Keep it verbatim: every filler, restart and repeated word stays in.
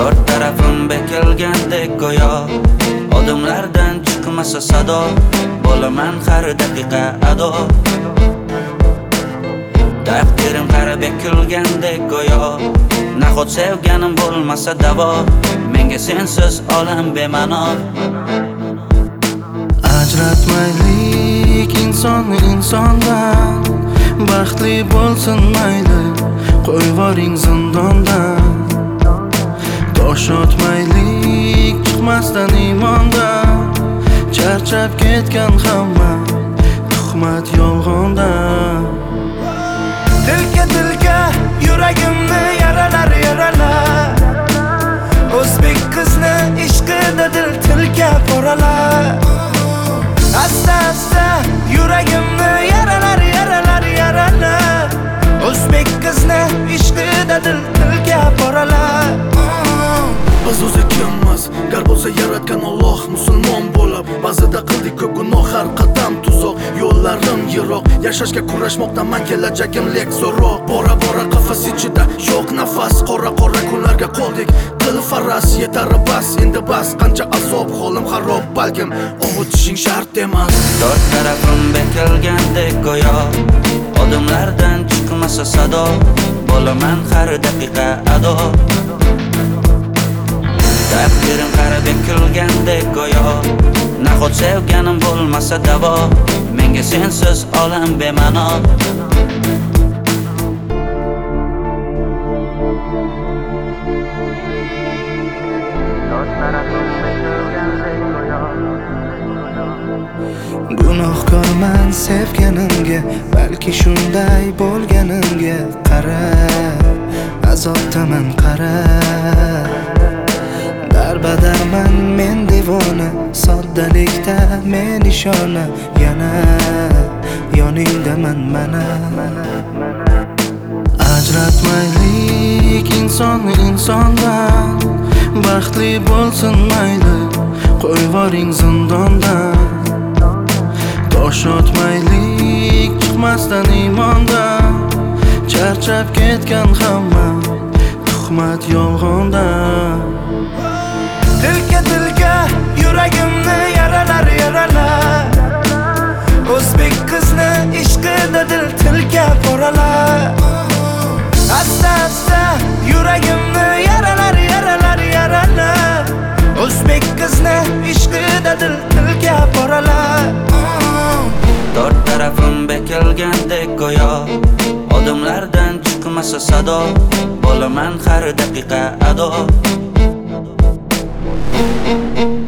Dört tarafim bekilgandek go'yo, odamlardan chiqmasa sado, bo'laman har daqiqa ado. Taqdirim qara bekilgandek go'yo, nahot sevganim bo'lmasa davo, menga sensiz olam bema'no. Ajratmaylik insonni insondan, baxtli bo'lsin mayli, qo'yvoring zindondan. Tosh otmaylik chiqmasdan iymondan, charchab ketgan hamma tuhmat yolg'ondan. Tilka tilka yuragimni yaralar yaralar, o'zbek qizni ishqida dil tilka poralar. Asta asta yuragimni yaralar yaralar yaralar, o'zbek qizni ishqida dil tilka poralar. Biz o'zi kimmiz? Gar bo'lsa yaratgan Alloh, musulmon bo'lib ba'zida qildik ko'p gunoh, har qadam tuzoq, yo'llarim yiroq. Yashashga kurashmoqdaman, kelajagim lek zo'roq. Bora bora qafas ichida yo'q nafas, qora qora kunlarga qoldik. Qil faras yetar bas, endi bas, qancha azob, holim xarob, balkim ovutishing shart emas. Dört tarafim bekilgandek go'yo, odamlardan chiqmasa sado, bo'laman har daqiqa ado. Taqdirim qara bekilgandek go'yo, nahot sevganim bo'lmasa davo, menga sensiz olam bema'no. Gunohkorman sevganimga, balki shunday bo'lganimga qara, azobdaman qara. Darbadarman men devona, soddalikda men ishona, yana yoningdaman mana. Ajratmaylik insonni insondan, baxtli bo'lsin mayli, qo'yvoring zindondan. Tosh otmaylik chiqmasdan iymondan, charchab ketgan hamma tuhmat yolg'ondan. Tilka tilka yuragimni yaralar yaralar, o'zbek qizni ishqida dil tilka poralar. Asta asta yuragimni yaralar yaralar yaralar, o'zbek qizni ishqida dil tilka poralar. Dört tarafim bekilgandek go'yo, odamlardan chiqmasa sado, bo'laman har daqiqa ado.